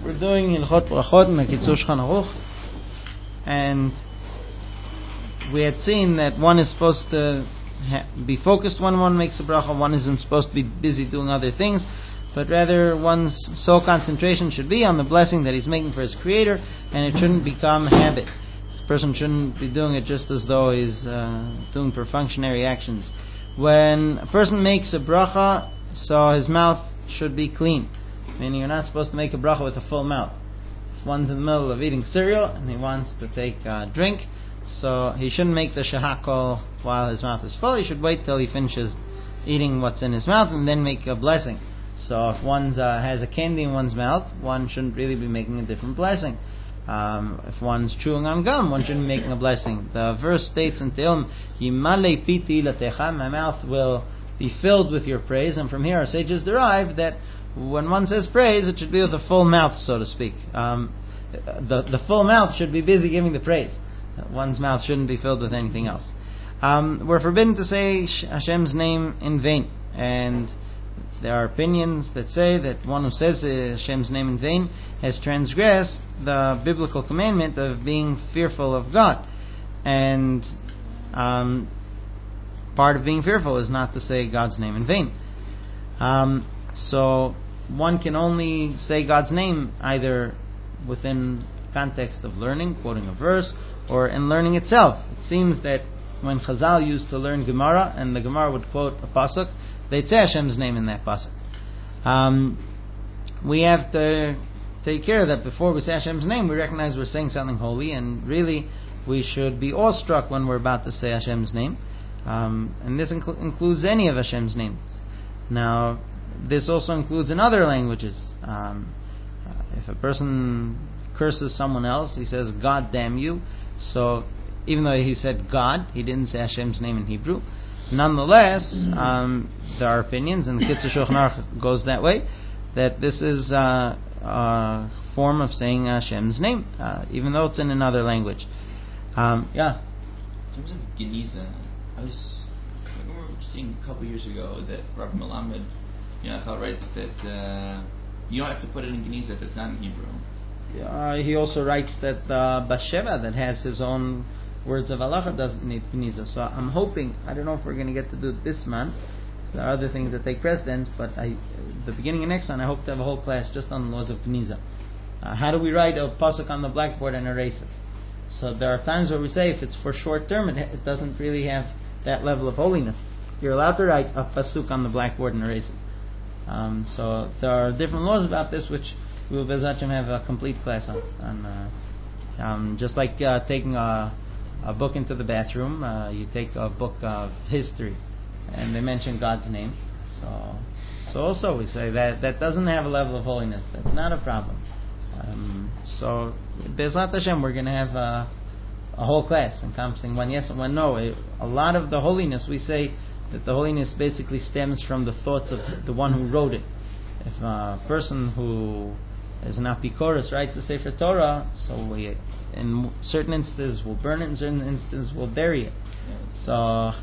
We're doing Hilchot Brachot in the Kitzur Shulchan Aruch, and we had seen that one is supposed to be focused when one makes a bracha. One isn't supposed to be busy doing other things, but rather one's sole concentration should be on the blessing that he's making for his Creator, and it shouldn't become habit. The person shouldn't be doing it just as though he's doing perfunctory actions. When a person makes a bracha, so his mouth should be clean. Meaning you're not supposed to make a bracha with a full mouth. If one's in the middle of eating cereal and he wants to take a drink, so he shouldn't make the shahakol while his mouth is full. He should wait till he finishes eating what's in his mouth and then make a blessing. So if one has a candy in one's mouth, one shouldn't really be making a different blessing. If one's chewing on gum, one shouldn't be making a blessing. The verse states in Tehillim, Yimale piti latecha, my mouth will be filled with your praise. And from here our sages derive that when one says praise, it should be with a full mouth, so to speak. The full mouth should be busy giving the praise. One's mouth shouldn't be filled with anything else. We're forbidden to say Hashem's name in vain. And there are opinions that say that one who says Hashem's name in vain has transgressed the biblical commandment of being fearful of God. And part of being fearful is not to say God's name in vain. So one can only say God's name either within context of learning, quoting a verse, or in learning itself. It seems that when Chazal used to learn Gemara, and the Gemara would quote a pasuk, they'd say Hashem's name in that pasuk. We have to take care that before we say Hashem's name, we recognize we're saying something holy, and really we should be awestruck when we're about to say Hashem's name. And this includes any of Hashem's names. Now, this also includes in other languages. If a person curses someone else, he says, God damn you. So, even though he said God, he didn't say Hashem's name in Hebrew. Nonetheless, there are opinions, and the Kitzur Shulchan Aruch goes that way, that this is a form of saying Hashem's name, even though it's in another language. Yeah? In terms of Geniza, I remember seeing a couple years ago that Rabbi Melamed, Yonachal writes that you don't have to put it in Geniza if it's not in Hebrew. He also writes that Basheva, that has his own words of halacha, doesn't need Geniza. So I'm hoping, I don't know if we're going to get to do it this month. There are other things that take precedence, but the beginning of next one, I hope to have a whole class just on the laws of Geniza. How do we write a pasuk on the blackboard and erase it? So there are times where we say if it's for short term, it doesn't really have that level of holiness. You're allowed to write a pasuk on the blackboard and erase it. So there are different laws about this, which we will Be'ez Hashem have a complete class on. Just like taking a book into the bathroom, you take a book of history, and they mention God's name. So also we say that doesn't have a level of holiness. That's not a problem. So Be'ezrat Hashem, we're going to have a whole class encompassing one yes and one no. A lot of the holiness, we say that the holiness basically stems from the thoughts of the one who wrote it. If a person who is an apikoros writes a Sefer Torah, so we, in certain instances we'll burn it, in certain instances we'll bury it. So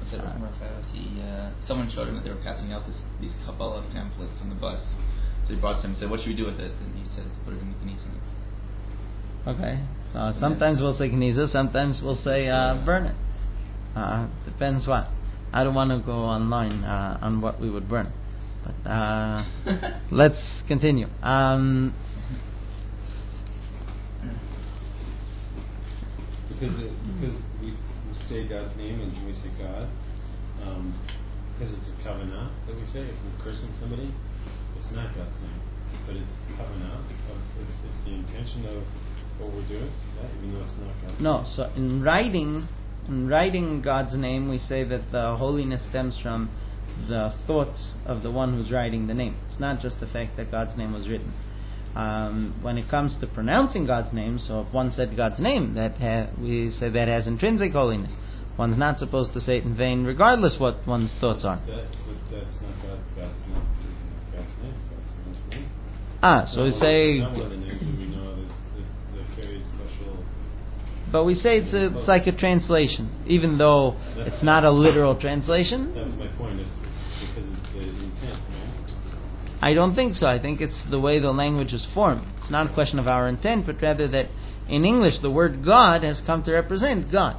someone showed him that they were passing out these Kabbalah pamphlets on the bus. So he brought some and said, what should we do with it? And he said to put it in the Geniza. Okay, so sometimes we'll say Geniza, sometimes we'll say burn it. Depends what. I don't want to go online on what we would burn. But let's continue. Because we say God's name and we say God, because it's a kavanah that we say. If we're cursing somebody, it's not God's name, but it's kavanah. It's the intention of what we're doing, even though it's not God's name. No, so in writing God's name, we say that the holiness stems from the thoughts of the one who's writing the name. It's not just the fact that God's name was written. When it comes to pronouncing God's name, so if one said God's name, we say that has intrinsic holiness. One's not supposed to say it in vain, regardless what one's thoughts are. But that's not God's name. It's not God's name. God's name. So we say. Not one of the names that we know that carries special. But we say it's like a translation, even though it's not a literal translation. That was my point. It's because of the intent, right? I don't think so. I think it's the way the language is formed. It's not a question of our intent, but rather that in English the word God has come to represent God.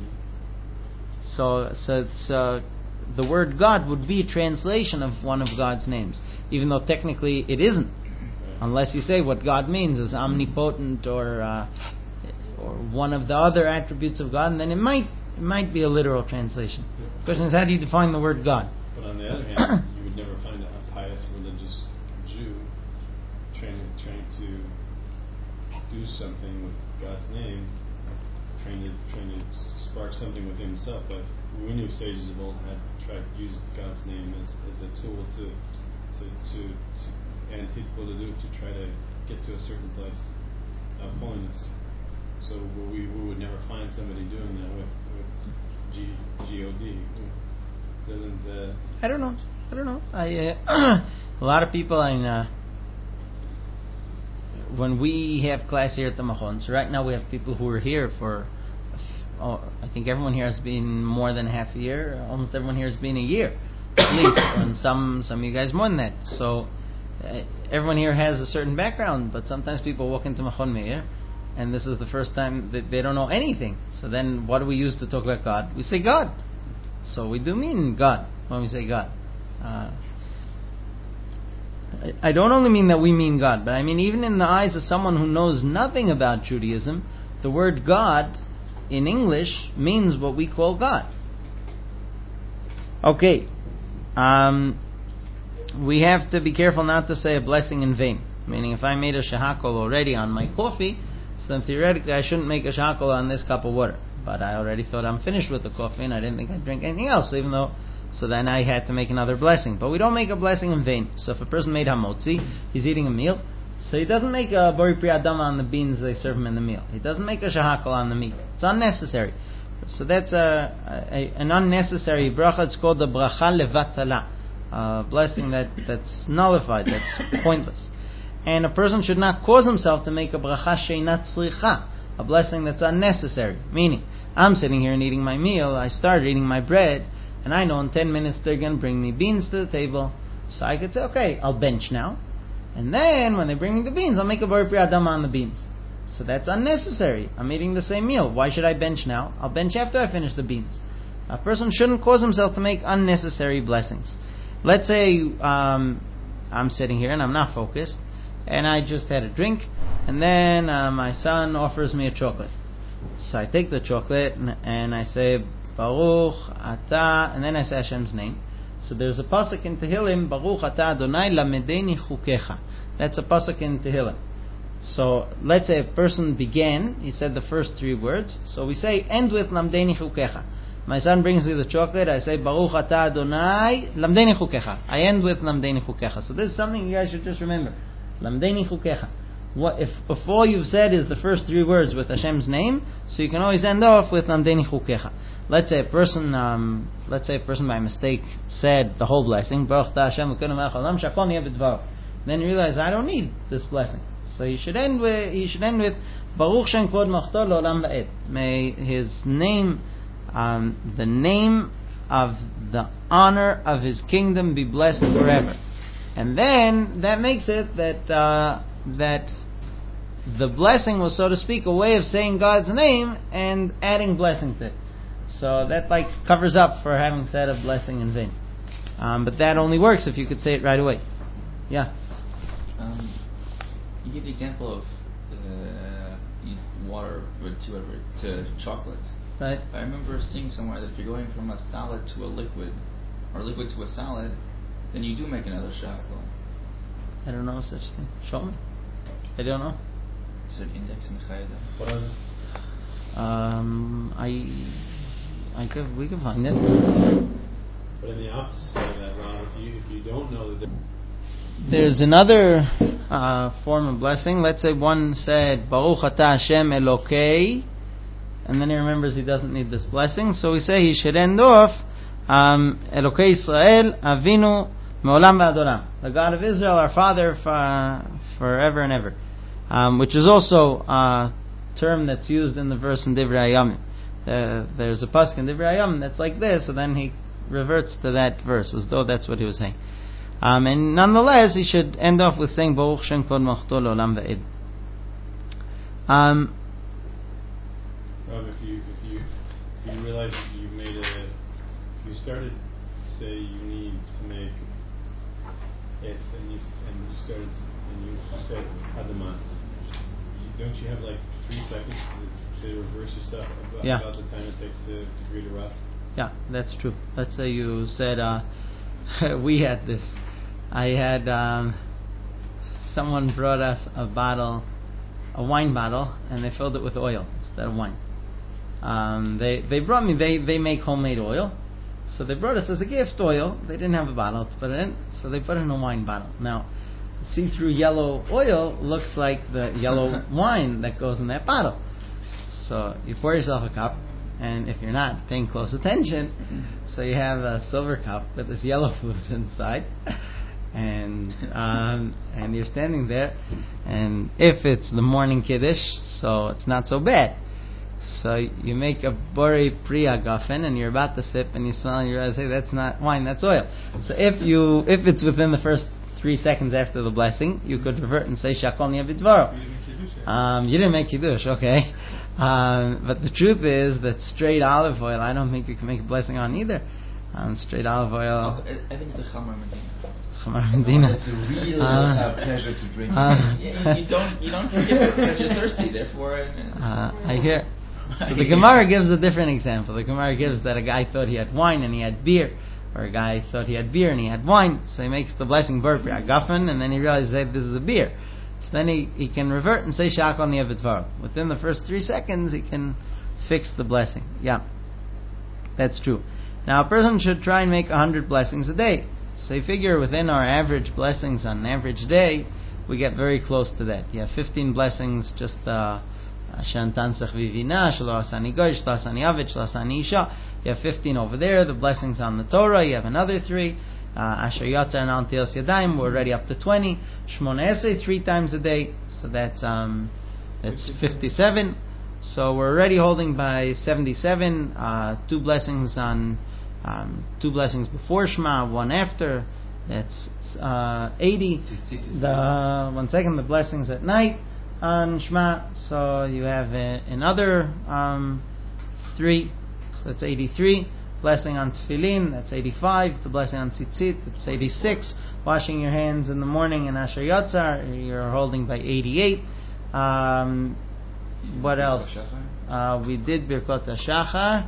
So it's, the word God would be a translation of one of God's names, even though technically it isn't, unless you say what God means is omnipotent or one of the other attributes of God, and then it might be a literal translation. The question is, how do you define the word God? But on the other hand, you would never find a pious religious Jew trying to do something with God's name, trying to spark something within himself. But we knew sages of old had tried to use God's name as a tool to and people to do to try to get to a certain place of holiness. So we would never find somebody doing that with God. Doesn't I don't know. A lot of people when we have class here at the Machon, so right now we have people who are here for, I think everyone here has been more than half a year. Almost everyone here has been a year, at least, and some of you guys more than that. So everyone here has a certain background, but sometimes people walk into Machon Meir, and this is the first time that they don't know anything. So then what do we use to talk about God? We say God. So we do mean God when we say God. I don't only mean that we mean God, but I mean even in the eyes of someone who knows nothing about Judaism, the word God in English means what we call God. Okay. We have to be careful not to say a blessing in vain. Meaning if I made a shahakol already on my coffee, so then theoretically I shouldn't make a shahakol on this cup of water. But I already thought I'm finished with the coffee and I didn't think I'd drink anything else, so then I had to make another blessing. But we don't make a blessing in vain. So if a person made hamotzi, he's eating a meal, so he doesn't make a bori pri adama on the beans they serve him in the meal. He doesn't make a shahakal on the meat. It's unnecessary. So that's an unnecessary bracha. It's called the bracha levatala, a blessing that's nullified, that's pointless. And a person should not cause himself to make a bracha sheinat tzricha, a blessing that's unnecessary. Meaning, I'm sitting here and eating my meal, I started eating my bread, and I know in 10 minutes they're going to bring me beans to the table. So I could say, okay, I'll bench now. And then when they bring me the beans, I'll make a bori pri adama on the beans. So that's unnecessary. I'm eating the same meal. Why should I bench now? I'll bench after I finish the beans. A person shouldn't cause himself to make unnecessary blessings. Let's say I'm sitting here and I'm not focused, and I just had a drink, and then my son offers me a chocolate. So I take the chocolate and I say Baruch Ata, and then I say Hashem's name. So there's a pasuk in Tehillim, Baruch Ata Adonai lamedeni chukecha. That's a pasuk in Tehillim. So let's say a person began, he said the first 3 words, so we say end with lamdeni chukecha. My son brings me the chocolate, I say Baruch Ata Adonai lamdeni chukecha. I end with lamdeni chukecha. So this is something you guys should just remember. Lamdeni chukecha. What if all you've said is the first 3 words with Hashem's name, so you can always end off with lamdeni chukecha. Let's say a person by mistake said the whole blessing, Baruch Ta Hashem l'kol melech haolam shakol niyeh b'dvaro. Then you realize I don't need this blessing. So he should end with Baruch Shem Kvod Malchto Le'olam Va'ed. May his name, the name of the honor of his kingdom be blessed forever. And then that makes it that the blessing was, so to speak, a way of saying God's name and adding blessing to it. So that covers up for having said a blessing in vain. But that only works if you could say it right away. Yeah. You give the example of water to chocolate. Right. I remember seeing somewhere that if you're going from a solid to a liquid, or liquid to a solid, then you do make another shahakal. I don't know such thing. Show me. I don't know. Is it index in Chayda? What are we can find it. But in the opposite side of that, Ron, if you don't know that there's another form of blessing. Let's say one said Baruch Ata Hashem Elokei, and then he remembers he doesn't need this blessing, so we say he should end off Elokei Israel Avinu Me'olam Va'ad Olam, the God of Israel, our Father forever and ever, which is also a term that's used in the verse in Divrei Hayamim. There's a pasuk in Divrei Hayamim that's like this, so then he reverts to that verse as though that's what he was saying. And nonetheless, he should end off with saying Baruch Shem Kvod Malchuto Le'olam Va'ed. Rob, if you realize you made you started to say you need to make it, and you said Adama. Don't you have like 3 seconds to reverse yourself about the time it takes to greet a Rav? Yeah, that's true. Let's say you said we had this. I had someone brought us a wine bottle, and they filled it with oil instead of wine. They brought me. They make homemade oil, so they brought us as a gift oil. They didn't have a bottle to put it in, so they put it in a wine bottle. Now, see-through yellow oil looks like the yellow wine that goes in that bottle. So you pour yourself a cup, and if you're not paying close attention, so you have a silver cup with this yellow fluid inside, and you're standing there, and if it's the morning kiddush, so it's not so bad. So you make a Borei Priya Gafen, and you're about to sip, and you smell, and you realize, hey, that's not wine, that's oil. So if it's within the first 3 seconds after the blessing, you could revert and say Shakol Niya B'Dvaro. You didn't make Kiddush, okay. But the truth is that straight olive oil, I don't think you can make a blessing on either. Straight olive oil. I think it's a Chamar Medina. It's Chamar Medina. It's a real pleasure to drink. You don't drink it because you're thirsty, therefore. I hear. So the Gemara gives a different example. The Gemara gives that a guy thought he had wine and he had beer, or a guy thought he had beer and he had wine, so he makes the blessing Borei Priya Gafen, and then he realizes that this is a beer. So then he can revert and say Shakol Niya B'Dvaro. Within the first 3 seconds, he can fix the blessing. Yeah, that's true. Now, a person should try and make 100 blessings a day. So you figure within our average blessings on an average day, we get very close to that. You have 15 blessings, just Shantansach Vivina, Shelo Asani Goy, Shelo Asani Avid, Shelo Asani Isha. You have 15 over there. The blessings on the Torah, you have another 3. Asher Yatzar and Al Tilas Yadayim, we're already up to 20. Shmona Esrei 3 times a day, so that's 57. So we're already holding by 77. 2 blessings on 2 blessings before Shema, 1 after. That's 80. The blessings at night on Shema. So you have another 3. So that's 83. Blessing on Tefillin, that's 85. The blessing on Tzitzit, that's 86. Washing your hands in the morning in Asher Yatzar, you're holding by 88. What else? We did Birkot HaShachar.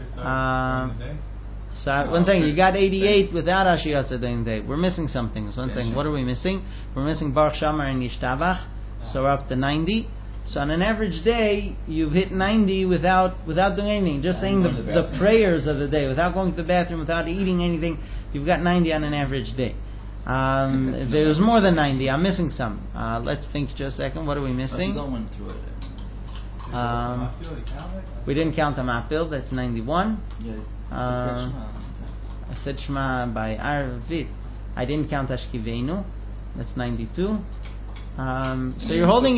So one thing, you got 88 without Asher Yatzar during the day. We're missing something. So one thing, what are we missing? We're missing Baruch Shamar and Yishtabach. So we're up to 90. So on an average day, you've hit 90 without doing anything. Just saying the prayers of the day, without going to the bathroom, without eating anything. You've got 90 on an average day. There's more than 90. I'm missing some. Let's think just a second. What are we missing? We didn't count the Ma'apil. That's 91. I said Shema by Arvit. I didn't count Ashkivenu. That's 92. So you're holding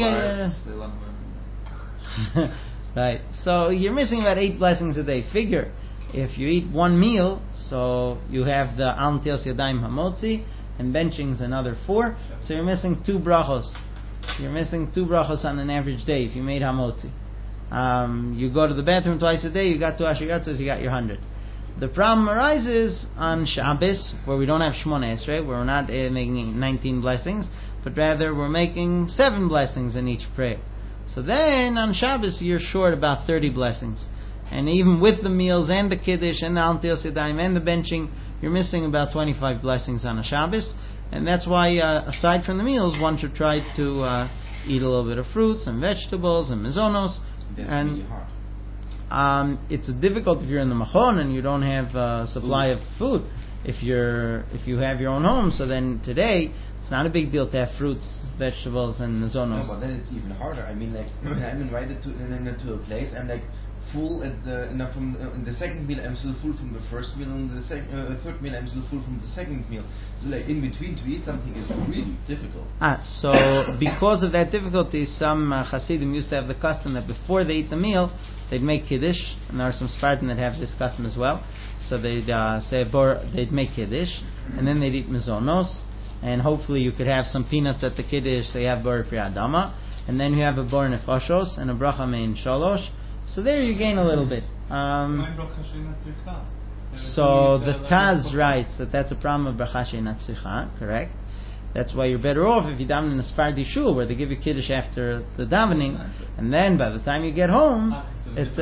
right. So you're missing about 8 blessings a day. Figure, if you eat 1 meal, so you have the Al Tilas Yadayim Hamotzi, and benching's another 4. So you're missing 2 brachos. You're missing 2 brachos on an average day if you made Hamotzi. You go to the bathroom twice a day, you got 2 Asher Yatzos, you got your 100. The problem arises on Shabbos, where we don't have Shmona Esrei, where we're not making 19 blessings, but rather we're making 7 blessings in each prayer. So then on Shabbos you're short about 30 blessings. And even with the meals and the Kiddush and the Al Tilas Yadayim and the benching, you're missing about 25 blessings on a Shabbos. And that's why, aside from the meals, one should try to eat a little bit of fruits and vegetables and mizonos. That's and really hard. It's difficult if you're in the Machon and you don't have a supply of food. If you have your own home, so then today it's not a big deal to have fruits, vegetables, and mizonos. No, but then it's even harder. I mean, like when I'm invited to a place, I'm like full in the second meal. I'm still full from the first meal, and the third meal I'm still full from the second meal. So like in between to eat something is really difficult. So because of that difficulty, some Hasidim used to have the custom that before they eat the meal, they'd make Kiddush, and there are some Spartan that have this custom as well. So they'd make Kiddush, and then they'd eat mezonos, and hopefully you could have some peanuts at the kiddush, so you have borei pri adama, and then you have a borei nefashos and a bracha mein shalosh. So there you gain a little bit. So the Taz writes that that's a problem of bracha she'ena tzricha, correct? That's why you're better off if you daven in a Sephardi shul where they give you kiddush after the davening, and then by the time you get home, it's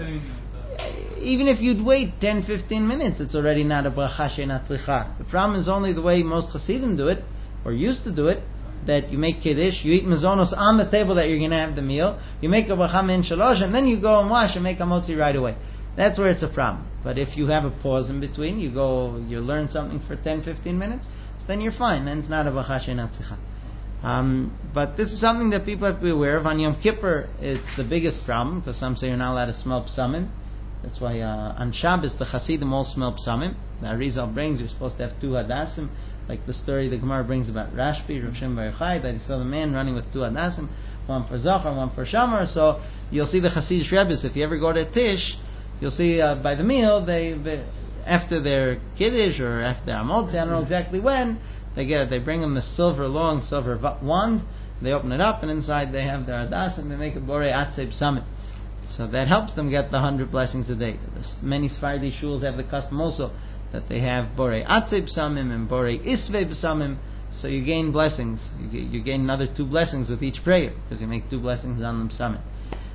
even if you'd wait 10-15 minutes, it's already not a bracha she'ena tzricha. The problem is only the way most Hasidim do it, or used to do it, that you make kiddush, you eat mezonos on the table that you're going to have the meal, you make a bracha min shalosh, and then you go and wash and make a motzi right away. That's where it's a problem. But if you have a pause in between, you learn something for 10-15 minutes, so then you're fine. Then it's not a bracha she'ena tzricha. But this is something that people have to be aware of. On Yom Kippur, it's the biggest problem, because some say you're not allowed to smell psamim. That's why on Shabbos the Hasidim all smell psamim. The Arizal brings you're supposed to have 2 hadassim, like the story the Gemara brings about Rashbi, Rav Shem Bar Yochai, that he saw the man running with 2 hadassim, one for Zachar, one for Shamar. So you'll see the Hasidic Rebbes, if you ever go to Tish, you'll see by the meal, they after their Kiddush or after their Amotzi, I don't know exactly when, they bring them the long silver wand, they open it up, and inside they have their hadassim, they make a borei atzei psamim. So that helps them get the 100 blessings a day. Many Sephardi shuls have the custom also that they have borei atzei psamim and borei isvei psamim. So you gain blessings. You gain another 2 blessings with each prayer because you make 2 blessings on the psamim.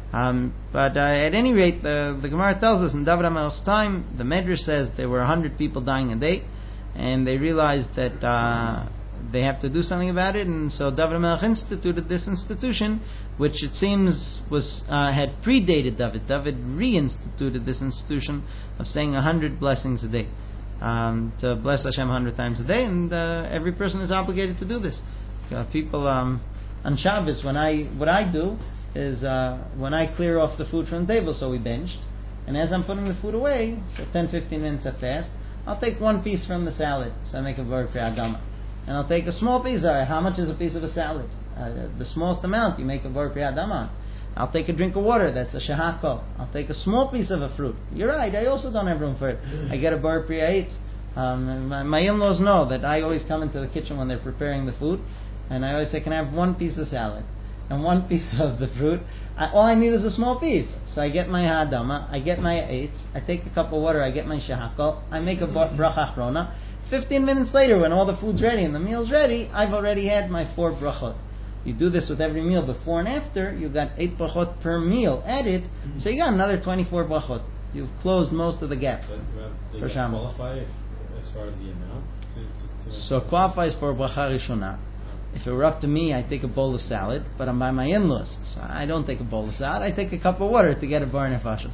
But at any rate, the Gemara tells us in David HaMelech's time, the Medrash says there were 100 people dying a day, and they realized that they have to do something about it, and so David HaMelech instituted this institution, which it seems had predated David. David reinstituted this institution of saying 100 blessings a day, to bless Hashem 100 times a day, and every person is obligated to do this. People on Shabbos, what I do is when I clear off the food from the table, so we benched, and as I'm putting the food away, so 10-15 minutes have passed, I'll take 1 piece from the salad, so I make a borei pri adama. And I'll take a small piece. How much is a piece of a salad? The smallest amount you make a borei pri adama. I'll take a drink of water. That's a shehakol. I'll take a small piece of a fruit. You're right. I also don't have room for it. I get a borei pri eitz. My in-laws know that I always come into the kitchen when they're preparing the food, and I always say, "Can I have 1 piece of salad and 1 piece of the fruit?" All I need is a small piece. So I get my hadama, I get my eitz, I take a cup of water, I get my shehakol, I make a bracha achrona. 15 minutes later, when all the food's ready and the meal's ready, I've already had my 4 brachot. You do this with every meal before and after, you've got 8 brachot per meal added, so you got another 24 brachot. You've closed most of the gap. Does for that Shabbos qualify as far as the amount? So it qualifies for bracha rishona. If it were up to me, I'd take a bowl of salad, but I'm by my in-laws, so I don't take a bowl of salad. I take a cup of water to get a borei nefashos.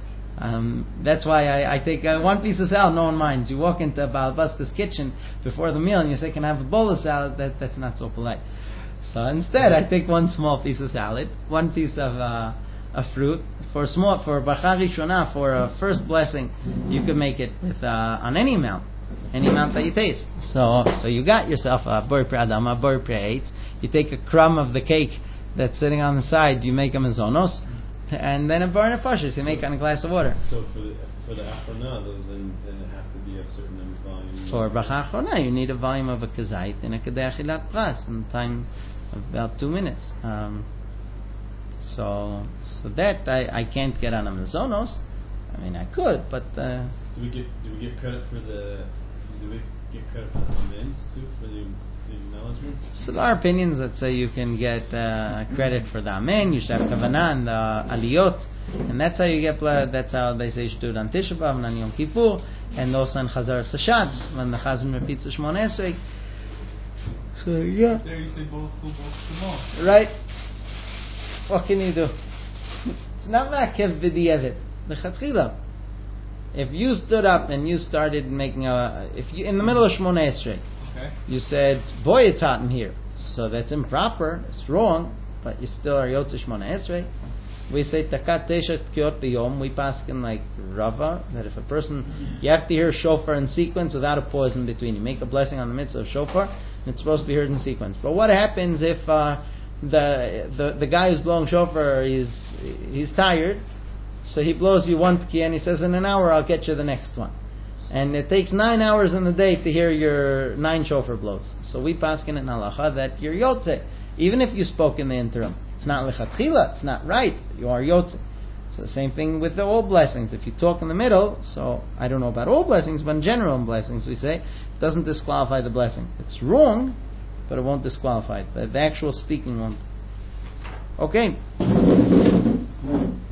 That's why I take 1 piece of salad, no one minds. You walk into Baal Basta's kitchen before the meal and you say, "Can I have a bowl of salad?" That's not so polite. So instead, I take 1 small piece of salad, 1 piece of a fruit. For bracha rishona, for a first blessing, you could make it with on any amount that you taste. So you got yourself a borei pri adama, borei pri eitz. You take a crumb of the cake that's sitting on the side, you make a mezonos, and then a borei nefashos you make on a glass of water. So for the achrona, then it has to be a certain volume. For bracha achrona, you need a volume of a kazait and a kedei achilat pras in time of about 2 minutes. So that I can't get on a mezonos. I mean, I could, but do we give credit for the amens too, for the acknowledgements? So our opinions that say you can get credit for the amen, you should have kavanah and the aliyot, and that's how you get. That's how they say you should do it on Tisha B'av and on Yom Kippur, and also on Chazar Sashatz when the Chazan repeats the Shmoneh Esrei. So yeah, there you say both Shemot. Right. What can you do? It's not ma'akev b'di'evet. The chatchila. If you stood up and you started making if you in the middle of Shmoneh Esrei, okay, you said, "Boy, it's hot in here," so that's improper. It's wrong, but you still are Yotze Shmoneh Esrei. We say takat tesha tkiot b'yom. We paskin like Rava that if a person, you have to hear shofar in sequence without a pause in between. You make a blessing on the mitzvah of shofar, and it's supposed to be heard in sequence. But what happens if the guy who's blowing shofar he's tired, so he blows you 1 tkiya and he says, "In an hour I'll get you the next one." And it takes 9 hours in the day to hear your 9 shofar blows. So we paskin in halacha that you're yotze, even if you spoke in the interim. It's not lechatchila, it's not right, you are yotze. So the same thing with the all blessings. If you talk in the middle, so I don't know about all blessings, but in general in blessings we say, it doesn't disqualify the blessing. It's wrong, but it won't disqualify it. The actual speaking won't. Okay.